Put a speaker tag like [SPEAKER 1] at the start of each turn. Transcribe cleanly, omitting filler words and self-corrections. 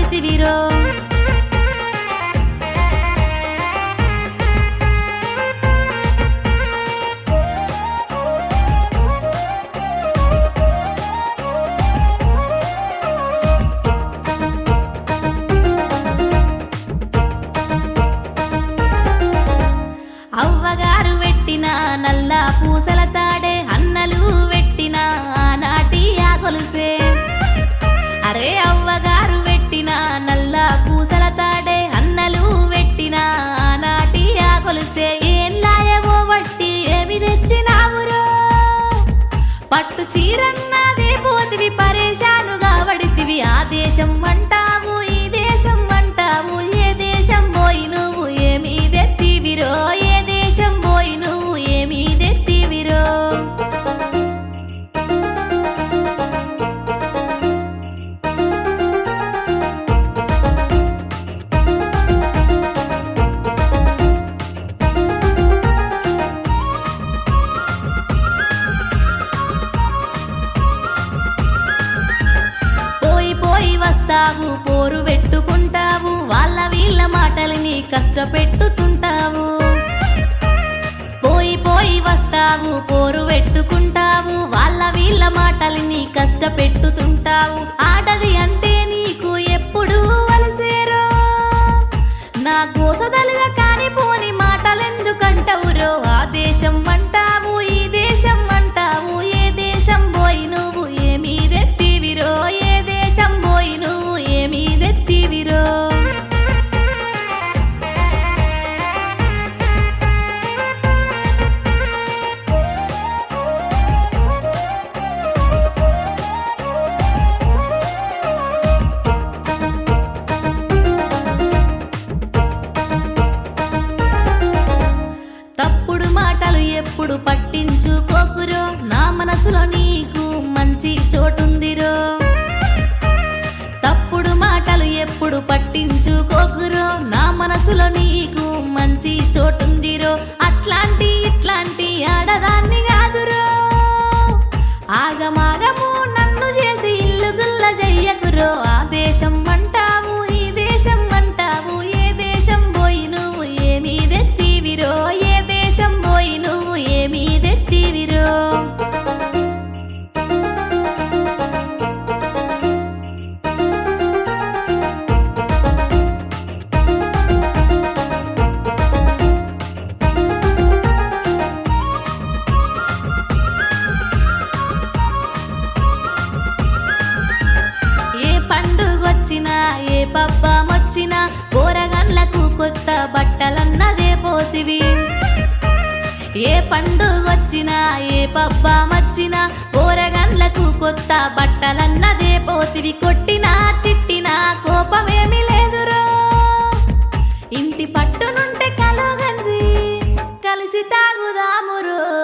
[SPEAKER 1] పడితివిరో అవ్వగారు వెట్టిన నల్ల పూసల తాడే అన్నలు వెట్టిన ఆనాటి ఆ గొలుసే అరే అవ్వగారు వెట్టిన నల్ల పూసల తాడే అన్నలు వెట్టిన ఆనాటి ఆ గొలుసే ఏం లాయవో వట్టి ఏమి తెచ్చినావురో పట్టు చీరన్నదే పోతివి పరేషానుగా వడితివి ఆ దేశం అంటావు ఈ దేశం అంటావు ఏ దేశం పోయి నువ్వు ఏమి తెత్తివిరో ఏ దేశం పోయి నువ్వు ఏమి తెత్తివిరో పోయి పోయి వస్తావు పోరు పెట్టుకుంటావు వాళ్ళ వీళ్ళ మాటలని కష్టపెట్టుతుంటావు పోయి పోయి వస్తావు పోరు పెట్టుకుంటావు వాళ్ళ వీళ్ళ మాటలని కష్టపెట్టుతుంటావు ఆడది అంటే నీకు ఎప్పుడు వలసేరో నా గోసదలుగా కానిపోని మాటలెందుకంటావురో ఆ దేశం అంటావు ఈ దేశం అంటావు ఏ దేశం పోయి నువ్వు ఏమీ తెత్తివిరో ఏ దేశం పోయి నువ్వు ఏమీ తెత్తివిరో తప్పుడు మాటలు ఎప్పుడు పట్టించుకోకురో నా మనసులో నీకు మంచి చోటుందిరో తప్పుడు మాటలు ఎప్పుడు పట్టించుకోకురో నా మనసులో నీకు మంచి చోటుందిరో అట్లాంటి ఇట్లాంటి ఆడదాన్ని కాదురో ఆగమాగము నన్ను చేసి ఇల్లు గుల్ల చెయ్యకురో ఆ దేశం అంటావు ఈ దేశం అంటావు ఏ దేశం పోయి నువ్వు ఏమీ తెత్తివిరో ఏ దేశం పోయి నువ్వు ఏమీ తెత్తివిరో ఏ పండుగొచ్చినా ఏ పబ్బమొచ్చినా పోరగన్లకు కొత్త బట్టలన్నదే పోతివి ఏ పండుగొచ్చినా ఏ పబ్బమొచ్చినా పోరగన్లకు కొత్త బట్టలన్నదే పోతివి కొట్టినా తిట్టినా కోపమేమి లేదురో ఇంటి పట్టునుంటే కలుగంజి కలిసి తాగుదామురో